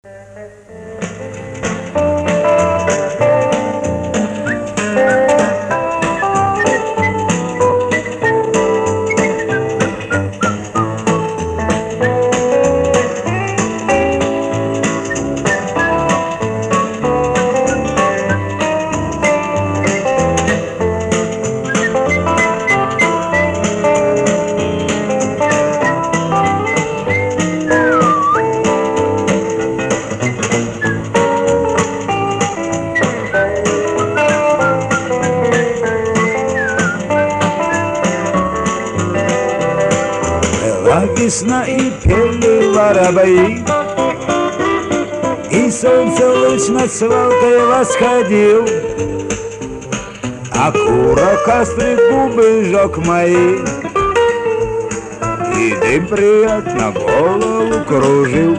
Весна и пели воробьи, и солнце луч над свалкой восходил, а курок острый губы жег мои, и дым приятно голову кружил.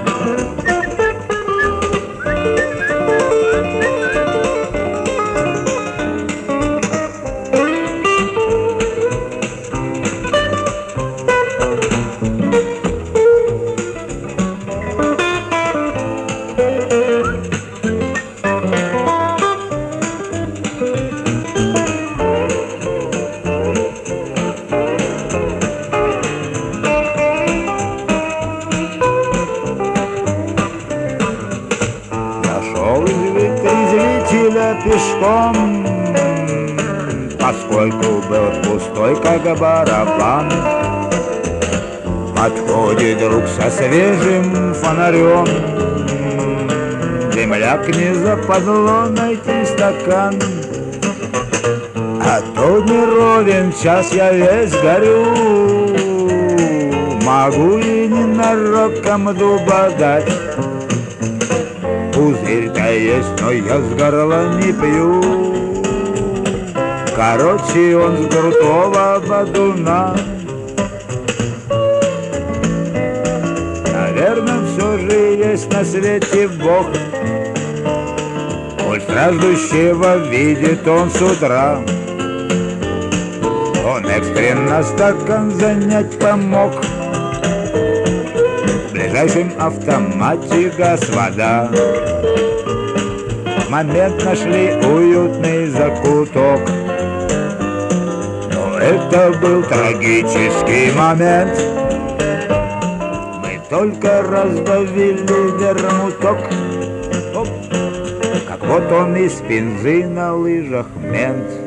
Пешком, поскольку был пустой, как барабан. Подходит друг со свежим фонарем, земляк, не западло найти стакан. А то не ровен час, я весь горю, могу и ненароком дуба дать. Пузырь-то есть, но я с горла не пью. Короче, он с крутого бодуна. Наверное, все же есть на свете Бог, коль страждущего видит он с утра. Он экстренно стакан занять помог. В ближайшем автомате газ, вода. В момент нашли уютный закуток, но это был трагический момент. Мы только разбавили вермуток, как вот он из пензы на лыжах мент.